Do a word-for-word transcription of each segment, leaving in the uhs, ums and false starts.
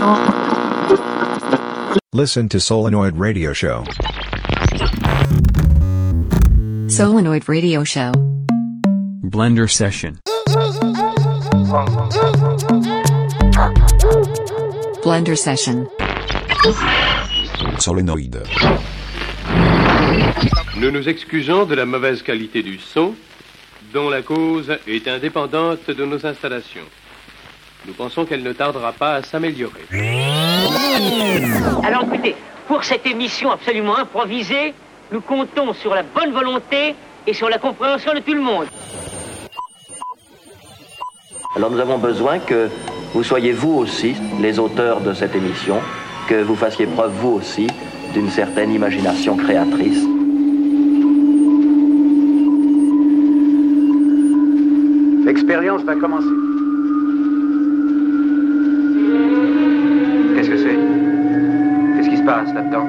Listen to Solenoid Radio Show. Solenoid Radio Show. Blender Session. Blender Session. Solenoid. Nous nous excusons de la mauvaise qualité du son, dont la cause est indépendante de nos installations. Nous pensons qu'elle ne tardera pas à s'améliorer. Alors écoutez, pour cette émission absolument improvisée, nous comptons sur la bonne volonté et sur la compréhension de tout le monde. Alors nous avons besoin que vous soyez vous aussi les auteurs de cette émission, que vous fassiez preuve vous aussi d'une certaine imagination créatrice. L'expérience va commencer. Qu'est-ce que c'est? Qu'est-ce qui se passe là-dedans?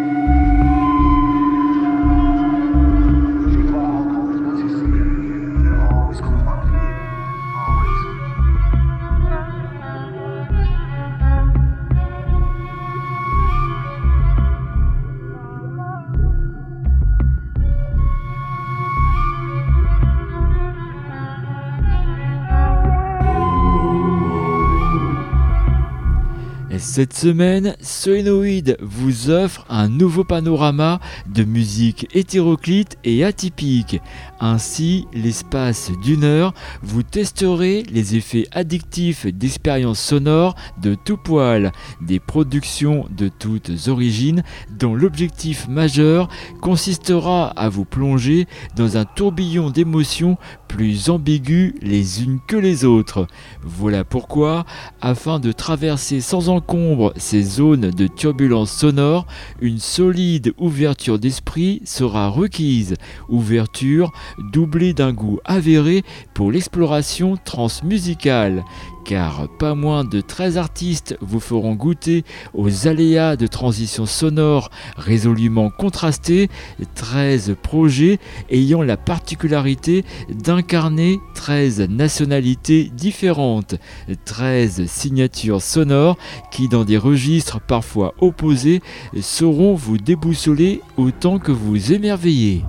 Cette semaine, Solenoid vous offre un nouveau panorama de musique hétéroclite et atypique. Ainsi, l'espace d'une heure, vous testerez les effets addictifs d'expériences sonores de tout poil, des productions de toutes origines, dont l'objectif majeur consistera à vous plonger dans un tourbillon d'émotions plus ambiguës les unes que les autres. Voilà pourquoi, afin de traverser sans encombre ces zones de turbulence sonore, une solide ouverture d'esprit sera requise. Ouverture doublée d'un goût avéré pour l'exploration transmusicale. Car pas moins de treize artistes vous feront goûter aux aléas de transition sonore résolument contrastés, treize projets ayant la particularité d'incarner treize nationalités différentes, treize signatures sonores qui, dans des registres parfois opposés, sauront vous déboussoler autant que vous émerveiller.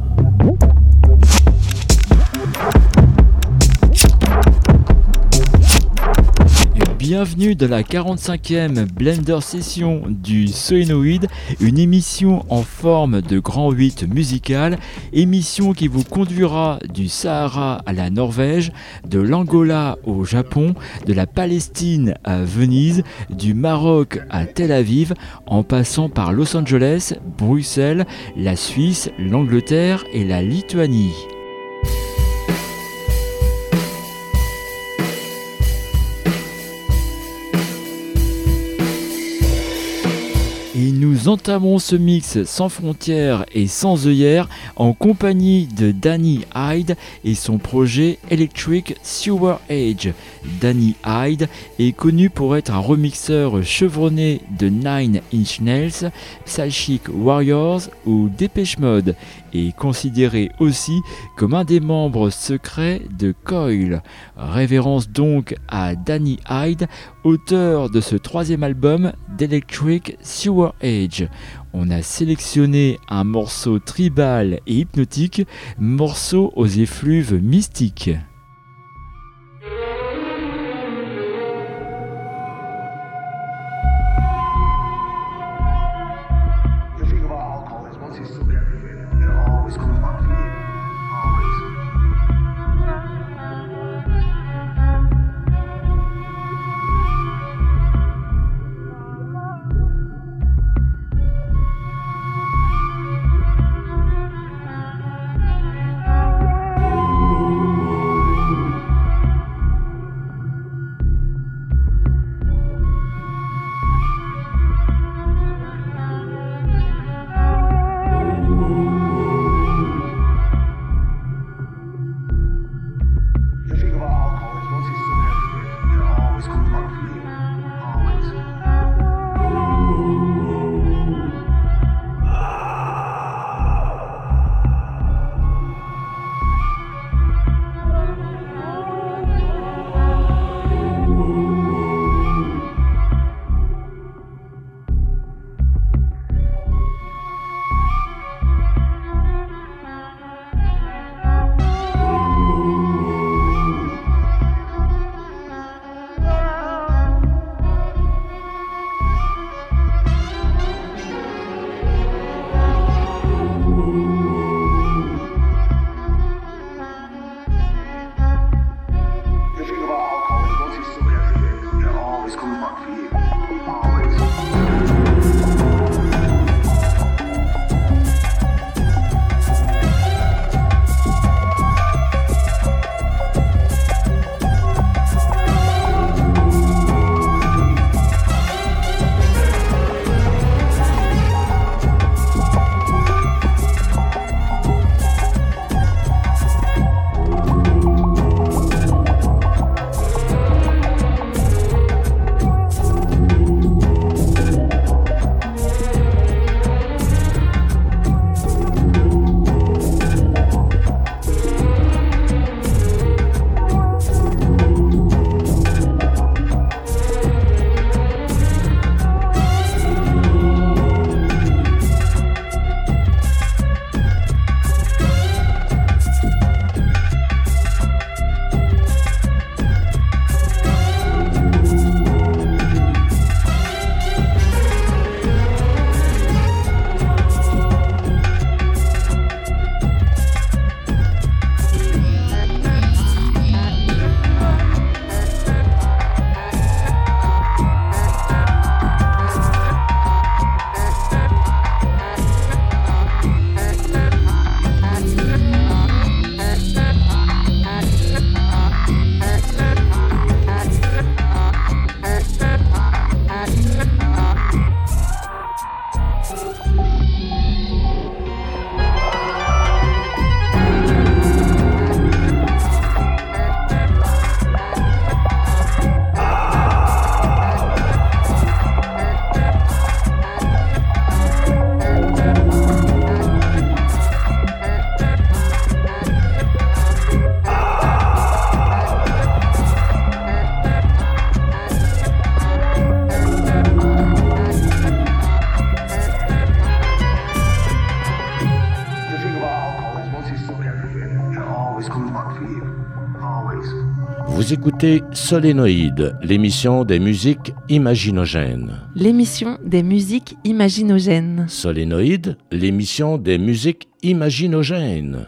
Bienvenue dans la quarante-cinquième Blender Session du Solenoid, une émission en forme de grand huit musical, émission qui vous conduira du Sahara à la Norvège, de l'Angola au Japon, de la Palestine à Venise, du Maroc à Tel Aviv, en passant par Los Angeles, Bruxelles, la Suisse, l'Angleterre et la Lituanie. Et nous entamons ce mix sans frontières et sans œillères en compagnie de Danny Hyde et son projet Electric Sewer Age. Danny Hyde est connu pour être un remixeur chevronné de Nine Inch Nails, Psychic Warriors ou Depeche Mode, et considéré aussi comme un des membres secrets de Coil. Révérence donc à Danny Hyde, auteur de ce troisième album d'Electric Sewer Age. On a sélectionné un morceau tribal et hypnotique, morceau aux effluves mystiques. Vous écoutez Solénoïde, l'émission des musiques imaginogènes. L'émission des musiques imaginogènes. Solénoïde, l'émission des musiques imaginogènes.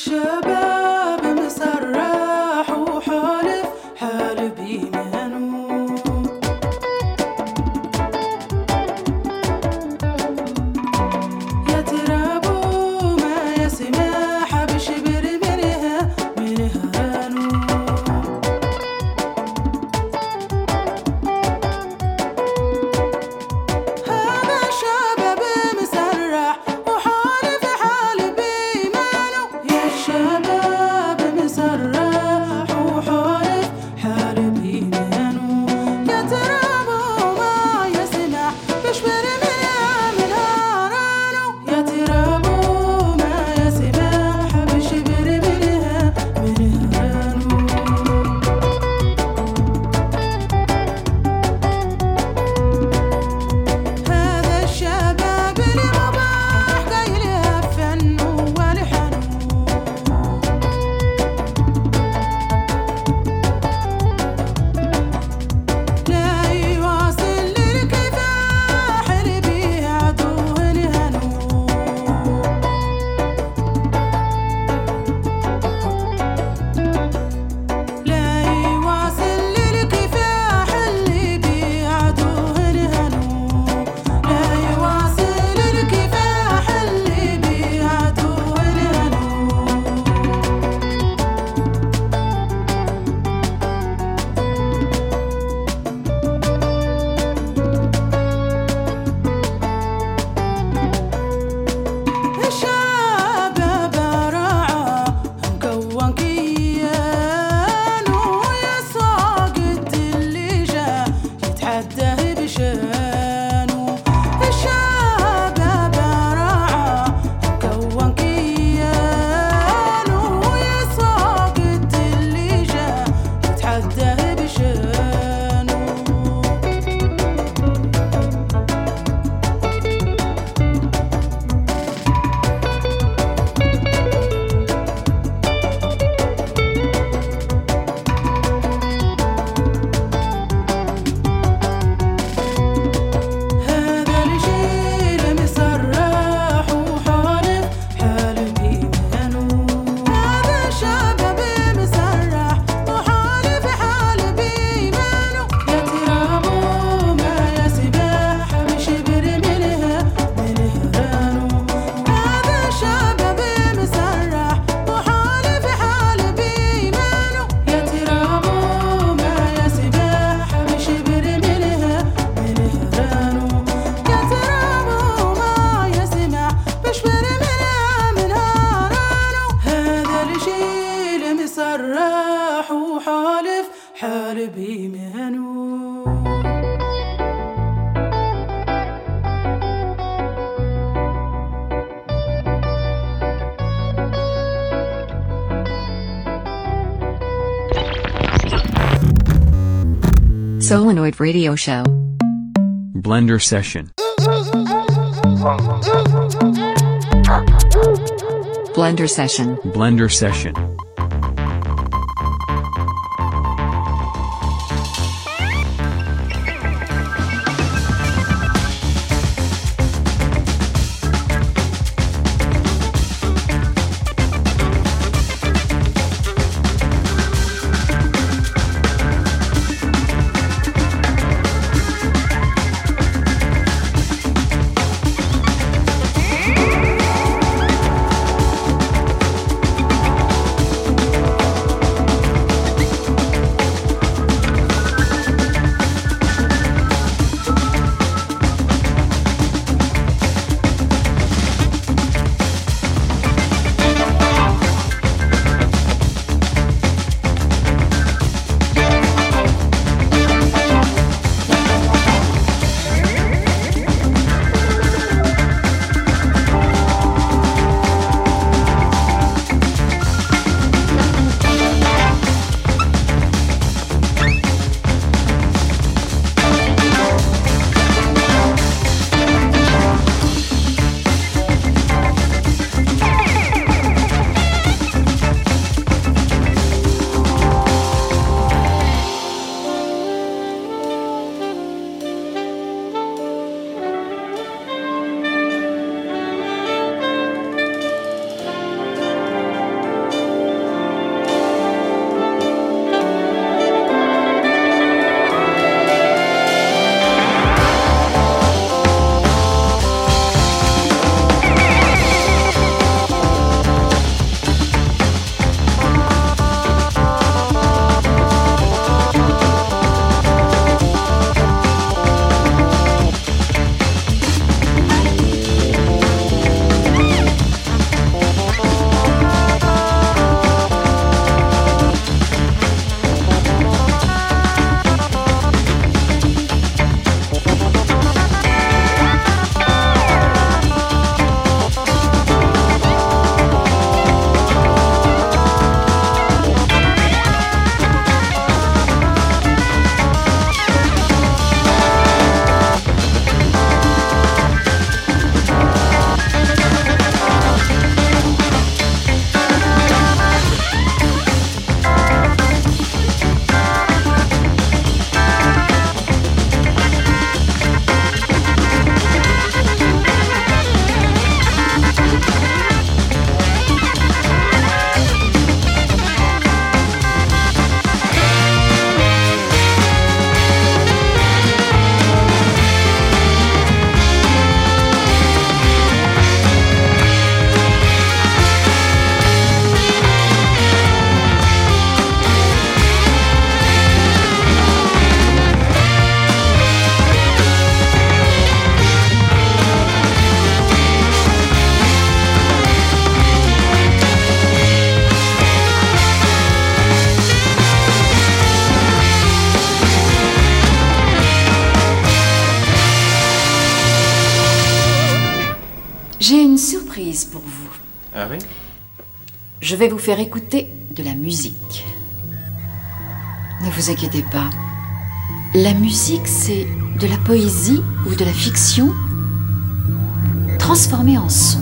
Solenoid Radio Show. Blender Session. Blender Session. Blender Session. J'ai une surprise pour vous. Ah oui? Je vais vous faire écouter de la musique. Ne vous inquiétez pas. La musique, c'est de la poésie ou de la fiction transformée en son.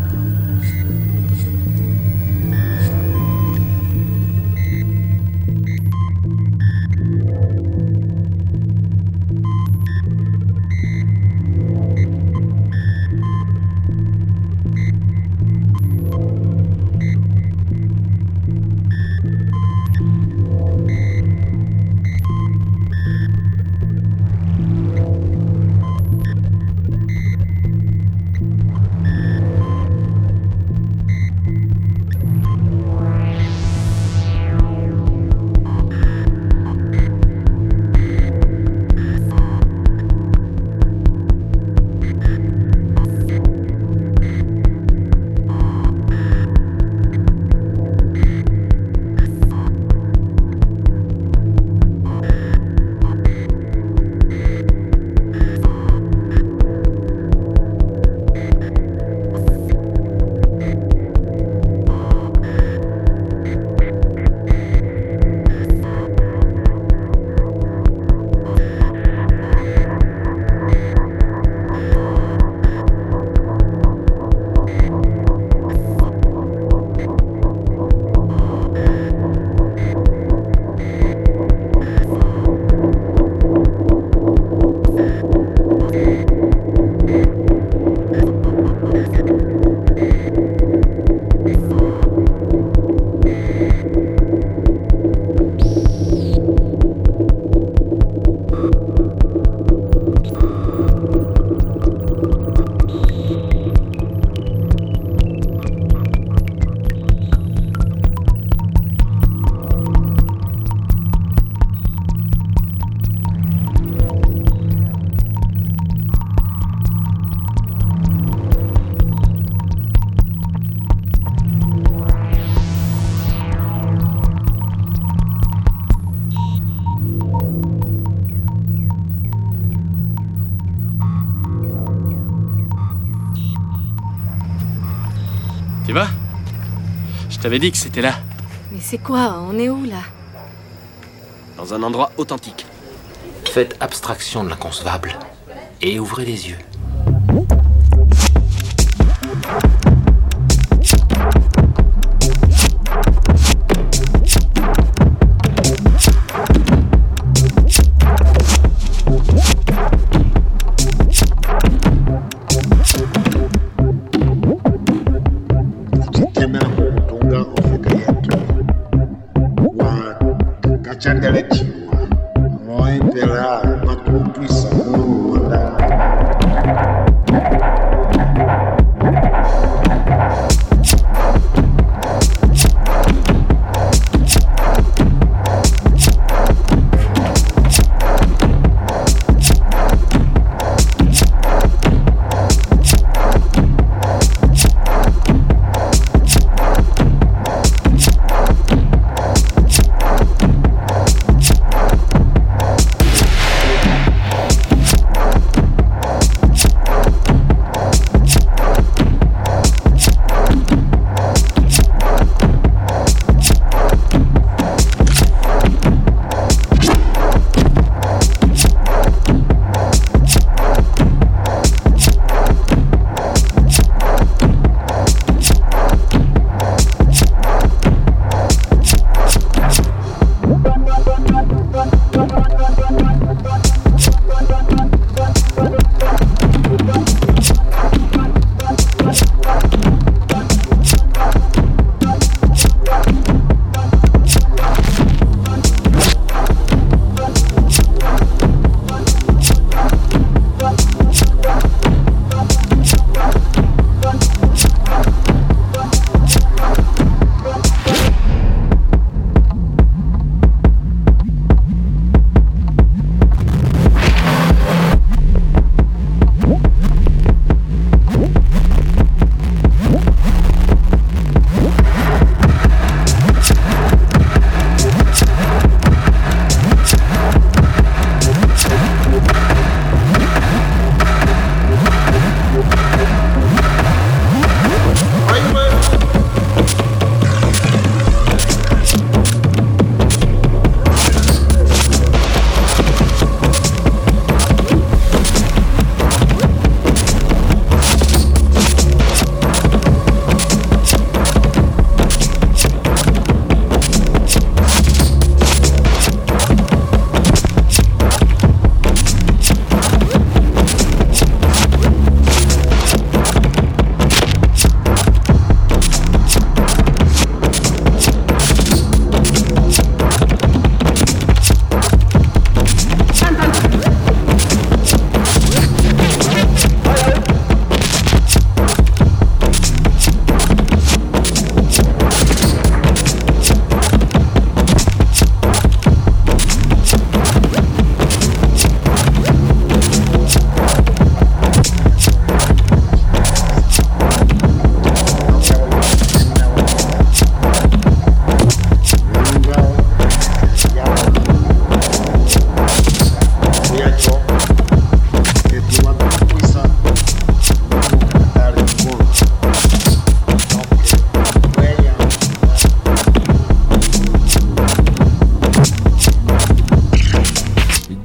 Tu vois? Je t'avais dit que c'était là. Mais c'est quoi? On est où, là? Dans un endroit authentique. Faites abstraction de l'inconcevable et ouvrez les yeux.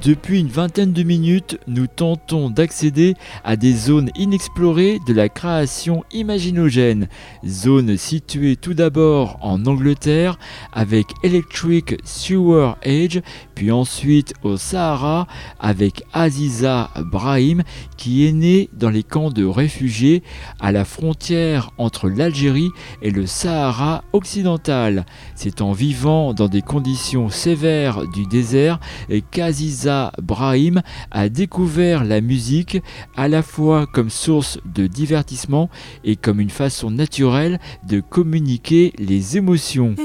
Depuis une vingtaine de minutes, nous tentons d'accéder à des zones inexplorées de la création imaginogène. Zones situées tout d'abord en Angleterre avec Electric Sewer Age, puis ensuite au Sahara avec Aziza Brahim qui est née dans les camps de réfugiés à la frontière entre l'Algérie et le Sahara occidental. C'est en vivant dans des conditions sévères du désert qu'Aziza Brahim a découvert la musique à la fois comme source de divertissement et comme une façon naturelle de communiquer les émotions.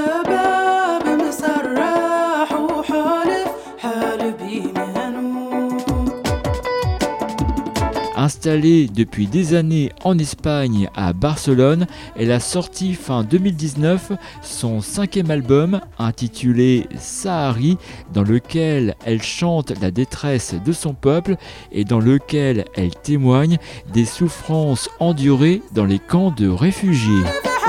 Installée depuis des années en Espagne à Barcelone, elle a sorti fin deux mille dix-neuf son cinquième album intitulé Sahari, dans lequel elle chante la détresse de son peuple et dans lequel elle témoigne des souffrances endurées dans les camps de réfugiés.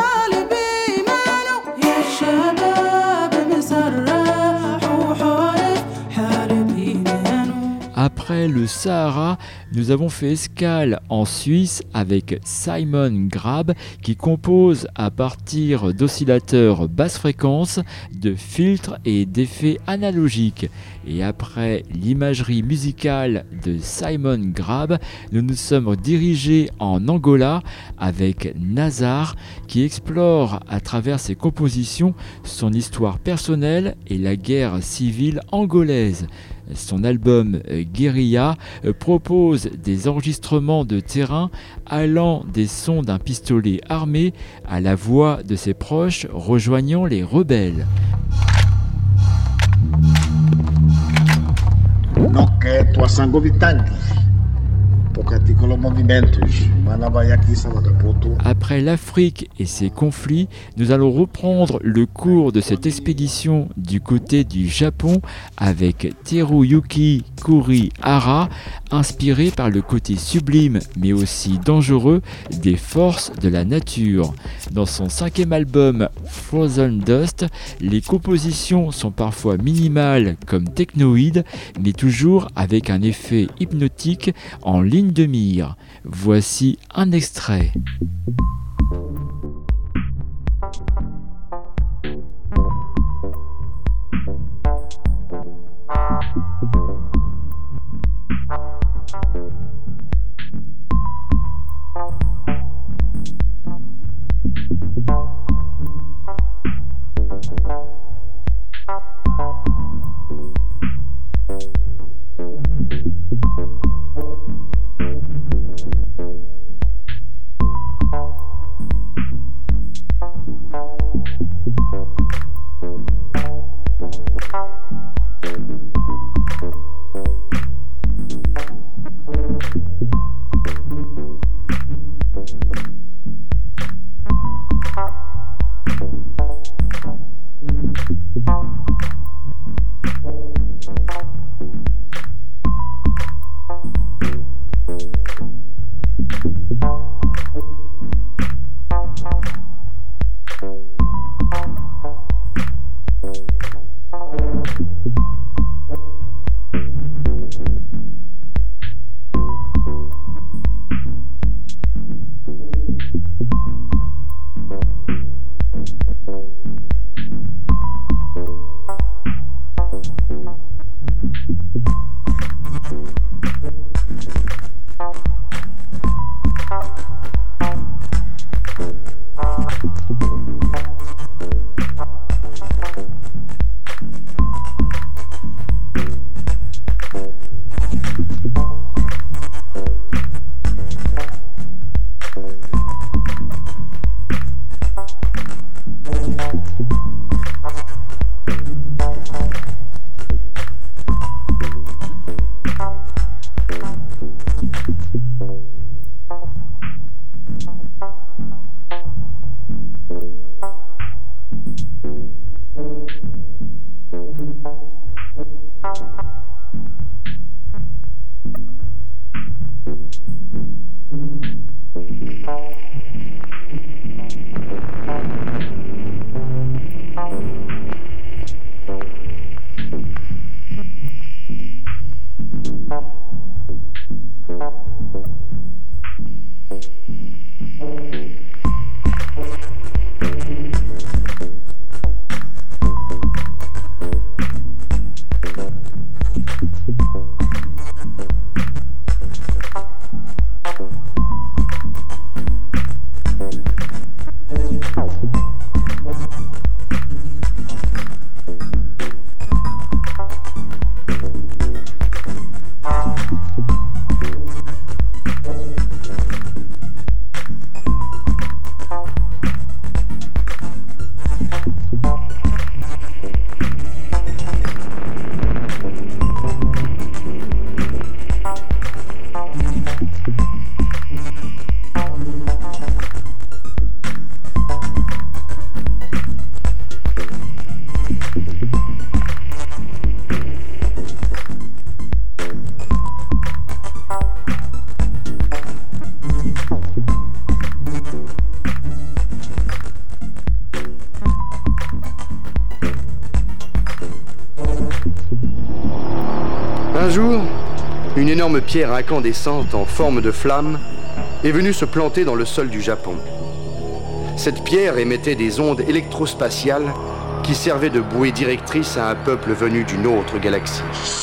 Après le Sahara, nous avons fait escale en Suisse avec Simon Grab qui compose à partir d'oscillateurs basse fréquence, de filtres et d'effets analogiques. Et après l'imagerie musicale de Simon Grab, nous nous sommes dirigés en Angola avec Nazar qui explore à travers ses compositions son histoire personnelle et la guerre civile angolaise. Son album Guérilla propose des enregistrements de terrain allant des sons d'un pistolet armé à la voix de ses proches rejoignant les rebelles. Après l'Afrique et ses conflits, nous allons reprendre le cours de cette expédition du côté du Japon avec Teruyuki Kurihara, inspiré par le côté sublime mais aussi dangereux des forces de la nature. Dans son cinquième album Frozen Dust, les compositions sont parfois minimales comme technoïdes, mais toujours avec un effet hypnotique en ligne de mire. Voici un extrait. énorme pierre incandescente en forme de flamme est venue se planter dans le sol du Japon. Cette pierre émettait des ondes électrospatiales qui servaient de bouée directrice à un peuple venu d'une autre galaxie.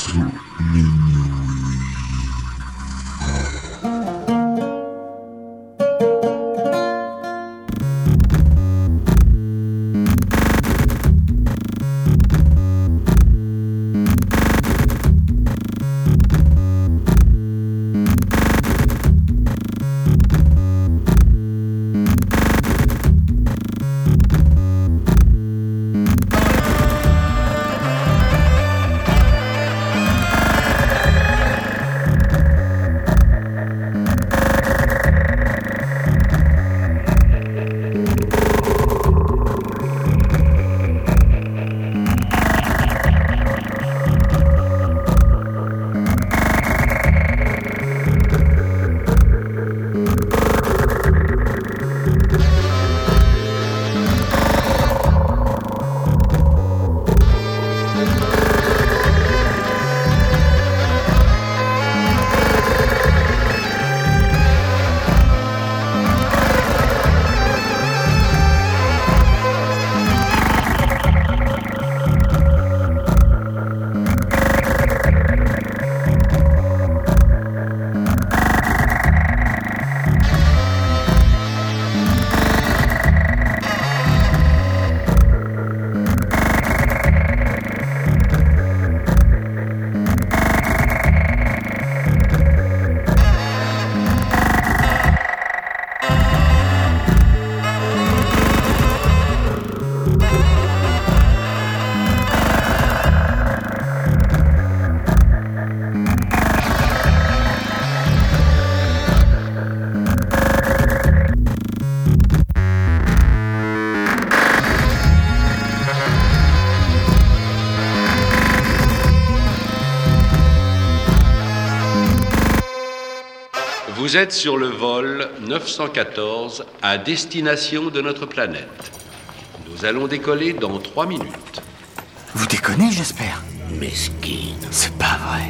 Vous êtes sur le vol neuf cent quatorze à destination de notre planète. Nous allons décoller dans trois minutes. Vous déconnez, j'espère? Mesquine. C'est pas vrai.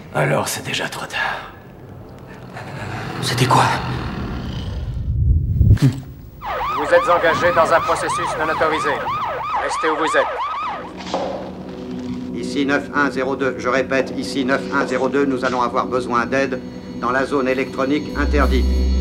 Alors c'est déjà trop tard. C'était quoi? Vous êtes engagé dans un processus non autorisé. Restez où vous êtes. Ici neuf un zéro deux, je répète, ici neuf un zéro deux, nous allons avoir besoin d'aide dans la zone électronique interdite.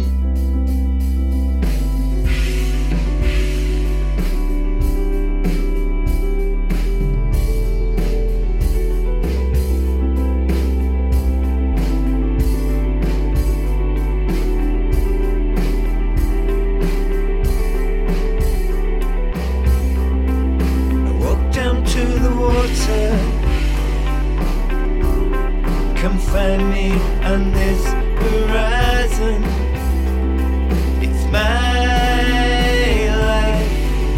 Come find me on this horizon. It's my life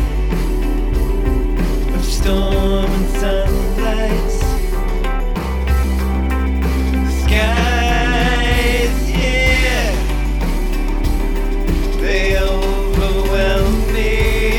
of storm and sunlight. The skies, yeah, they overwhelm me.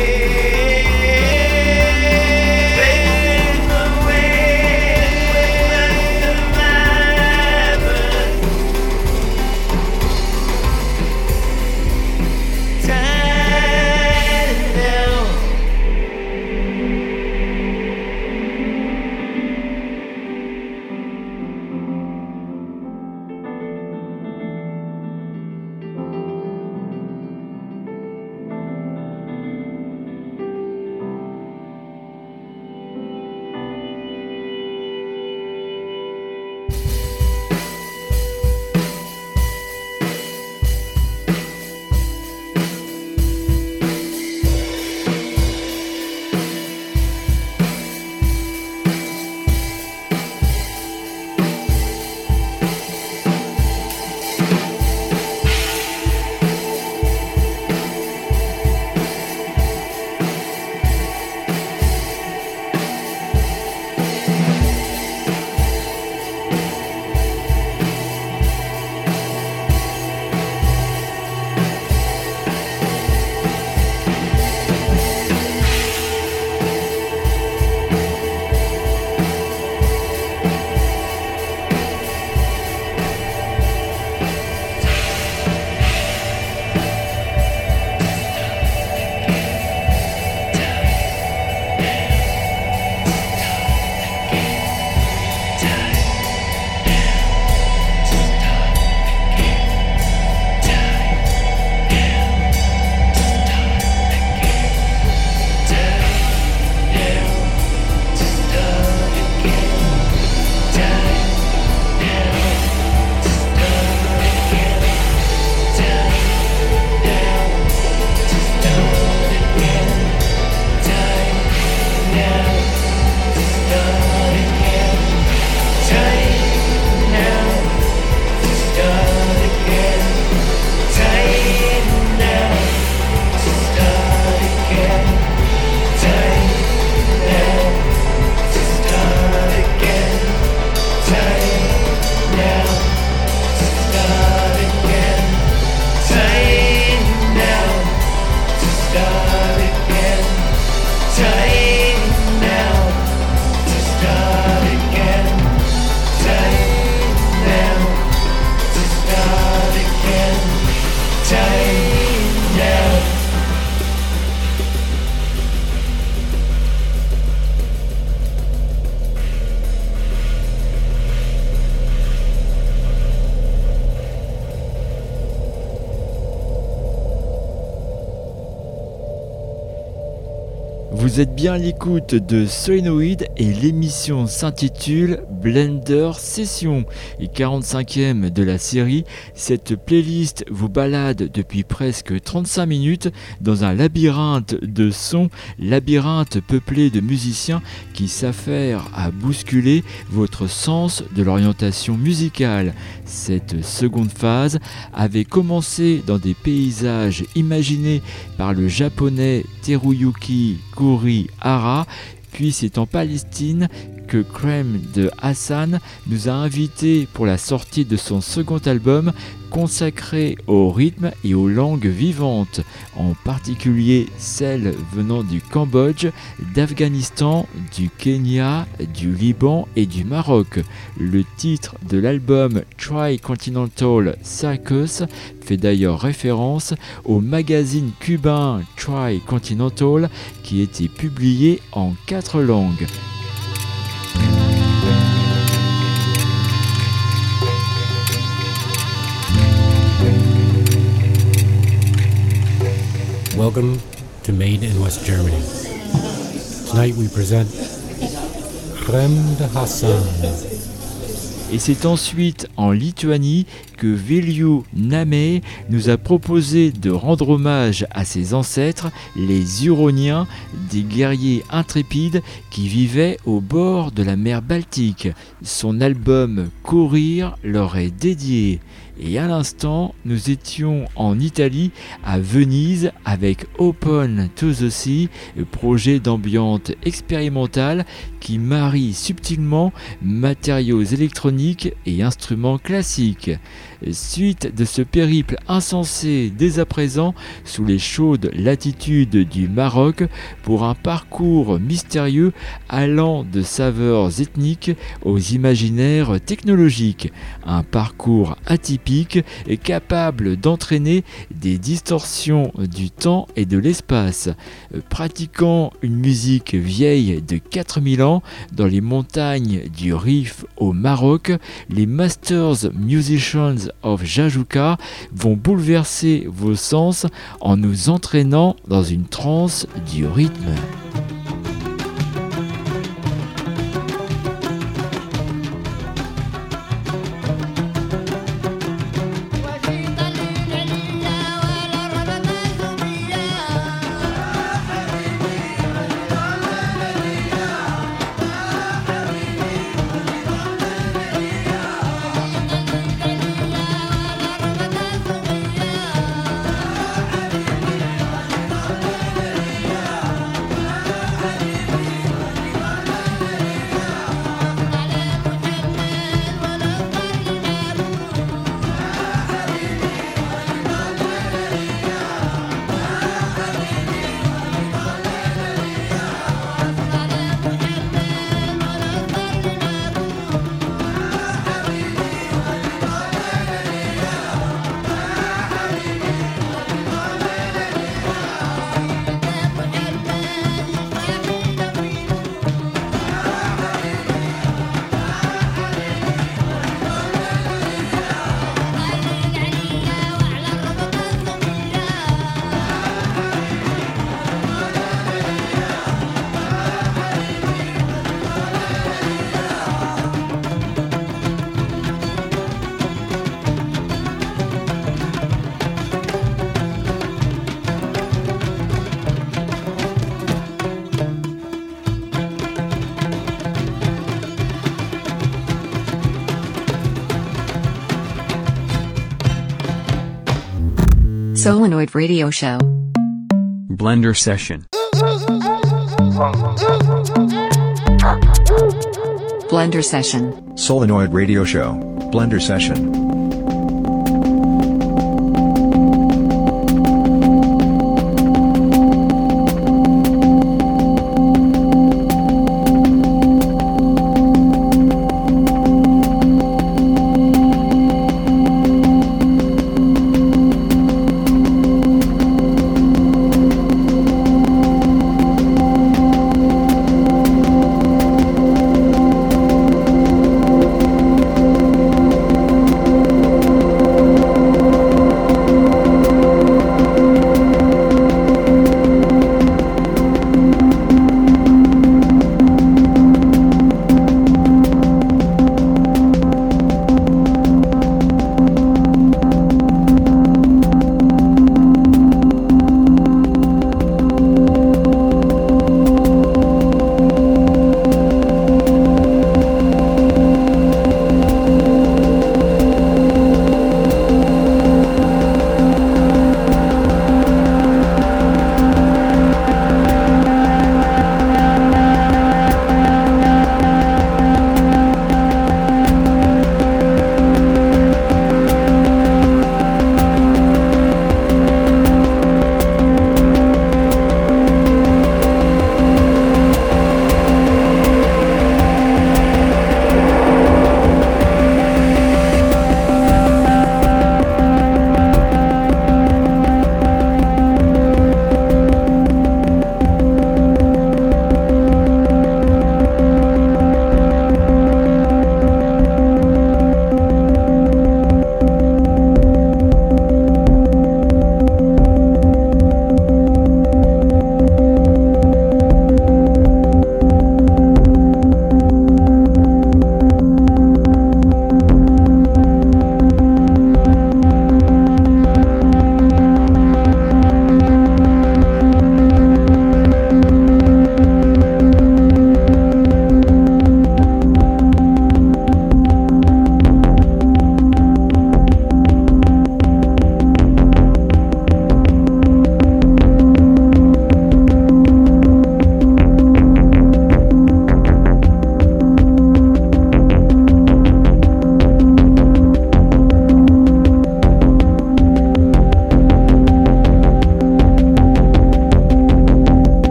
Vous êtes bien à l'écoute de Solenoid et l'émission s'intitule Blender Session et quarante-cinquième de la série. Cette playlist vous balade depuis presque trente-cinq minutes dans un labyrinthe de sons, labyrinthe peuplé de musiciens qui s'affairent à bousculer votre sens de l'orientation musicale. Cette seconde phase avait commencé dans des paysages imaginés par le japonais Teruyuki Kurihara, puis c'est en Palestine que Crème de Hassan nous a invités pour la sortie de son second album consacrée au rythme et aux langues vivantes, en particulier celles venant du Cambodge, d'Afghanistan, du Kenya, du Liban et du Maroc. Le titre de l'album Tri-Continental Circus fait d'ailleurs référence au magazine cubain Tri-Continental qui était publié en quatre langues. Welcome to Made in West Germany. Tonight we present Crème de Hassan. Et c'est ensuite en Lituanie que Viliu Namé nous a proposé de rendre hommage à ses ancêtres, les Huroniens, des guerriers intrépides qui vivaient au bord de la mer Baltique. Son album Courir leur est dédié. Et à l'instant, nous étions en Italie, à Venise, avec Open to the Sea, projet d'ambiance expérimentale qui marie subtilement matériaux électroniques et instruments classiques. Suite de ce périple insensé dès à présent sous les chaudes latitudes du Maroc pour un parcours mystérieux allant de saveurs ethniques aux imaginaires technologiques. Un parcours atypique et capable d'entraîner des distorsions du temps et de l'espace. Pratiquant une musique vieille de quatre mille ans dans les montagnes du Rif au Maroc, les Masters Musicians of Jajuka vont bouleverser vos sens en nous entraînant dans une transe du rythme. Solenoid Radio Show. Blender Session. Blender Session. Solenoid Radio Show. Blender Session.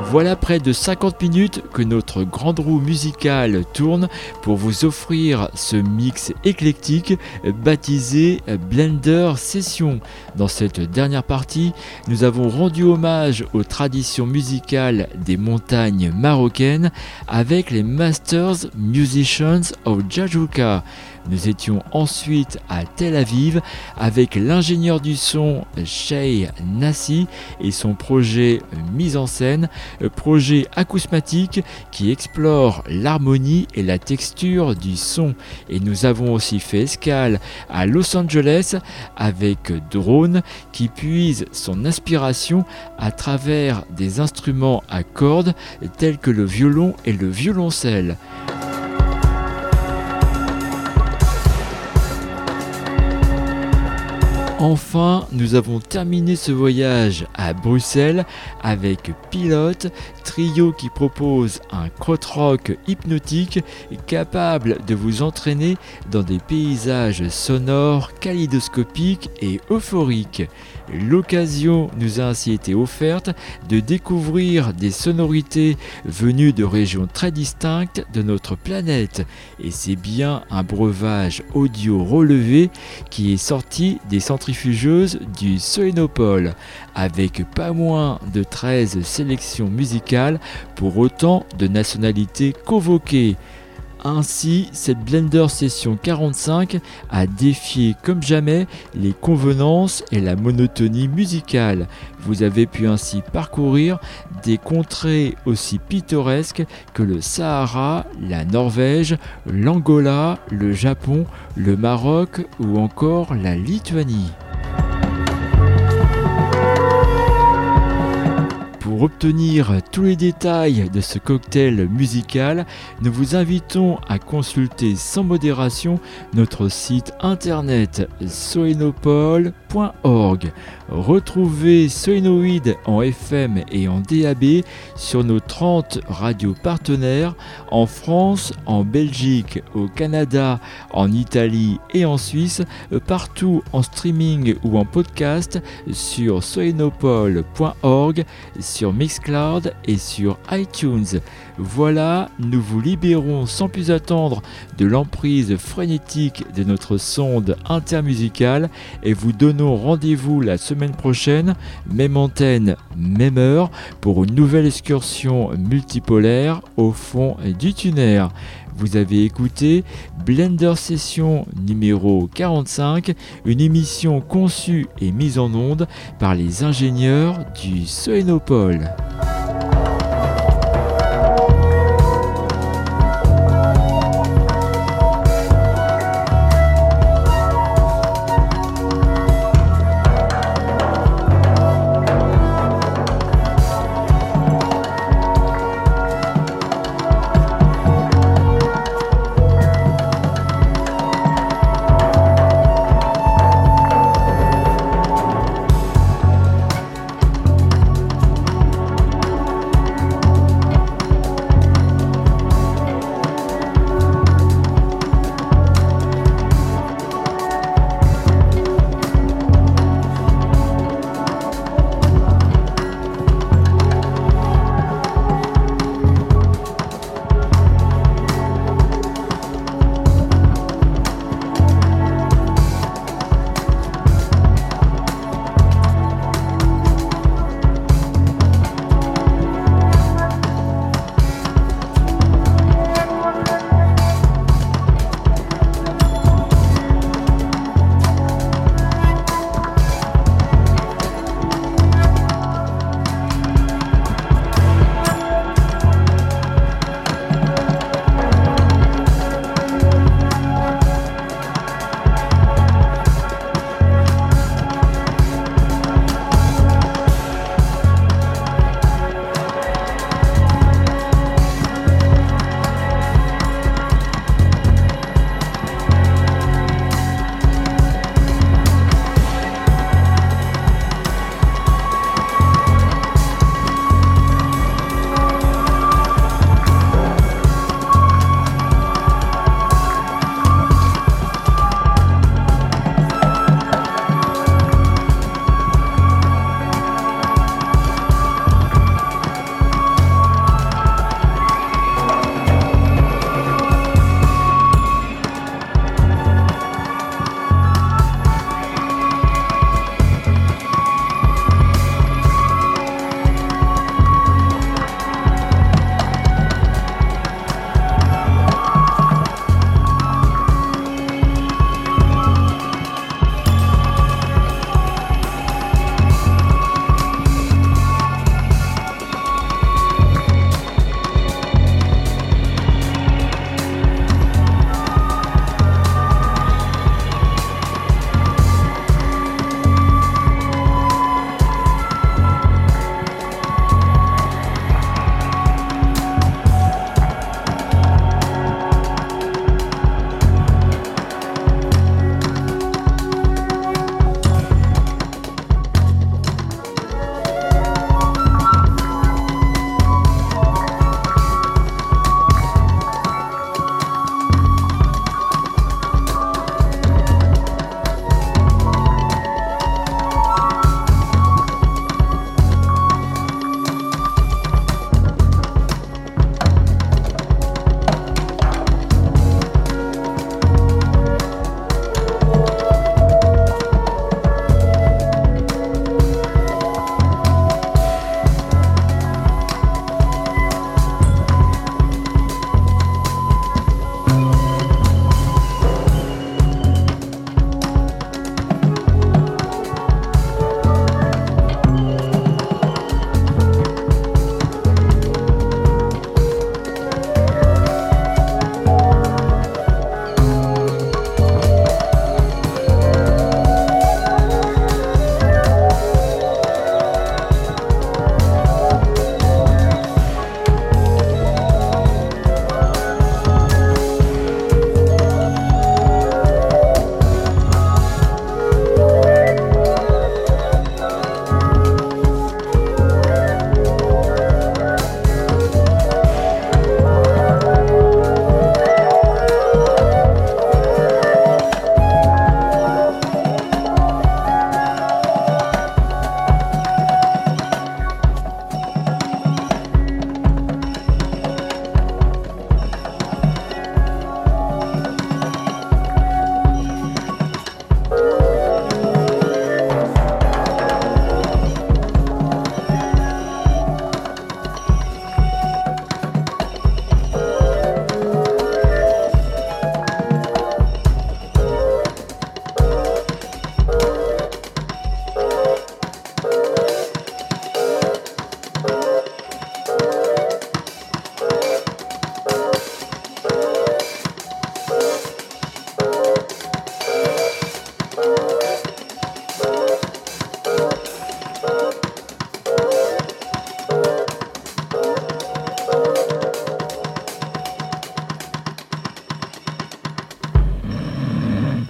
Voilà près de cinquante minutes que notre grande roue musicale tourne pour vous offrir ce mix éclectique baptisé Blender Session. Dans cette dernière partie, nous avons rendu hommage aux traditions musicales des montagnes marocaines avec les Masters Musicians of Jajouka. Nous étions ensuite à Tel Aviv avec l'ingénieur du son Shey Nassi et son projet mise en scène, projet acousmatique qui explore l'harmonie et la texture du son. Et nous avons aussi fait escale à Los Angeles avec Drone qui puise son inspiration à travers des instruments à cordes tels que le violon et le violoncelle. Enfin, nous avons terminé ce voyage à Bruxelles avec Pilote, trio qui propose un krautrock hypnotique capable de vous entraîner dans des paysages sonores, kaléidoscopiques et euphoriques. L'occasion nous a ainsi été offerte de découvrir des sonorités venues de régions très distinctes de notre planète. Et c'est bien un breuvage audio relevé qui est sorti des centrifugeuses du Soénopole, avec pas moins de treize sélections musicales pour autant de nationalités convoquées. Ainsi, cette Blender Session quarante-cinq a défié comme jamais les convenances et la monotonie musicale. Vous avez pu ainsi parcourir des contrées aussi pittoresques que le Sahara, la Norvège, l'Angola, le Japon, le Maroc ou encore la Lituanie. Pour obtenir tous les détails de ce cocktail musical, nous vous invitons à consulter sans modération notre site internet soénopole point org. Retrouvez Soénoïde en F M et en D A B sur nos trente radios partenaires en France, en Belgique, au Canada, en Italie et en Suisse, partout en streaming ou en podcast sur soénopole point org, sur Mixcloud et sur iTunes. Voilà, nous vous libérons sans plus attendre de l'emprise frénétique de notre sonde intermusicale et vous donnons rendez-vous la semaine prochaine, même antenne, même heure, pour une nouvelle excursion multipolaire au fond du tunnel. Vous avez écouté Blender Session numéro quarante-cinq, une émission conçue et mise en onde par les ingénieurs du Soénopole.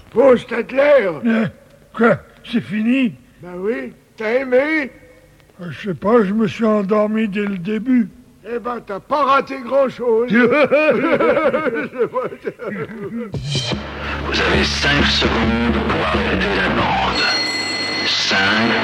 Oh, Stadler! Euh, quoi? C'est fini? Ben oui, t'as aimé? Euh, Je sais pas, je me suis endormi dès le début. Eh ben, t'as pas raté grand-chose. Vous avez cinq secondes pour arrêter la bande. cinq,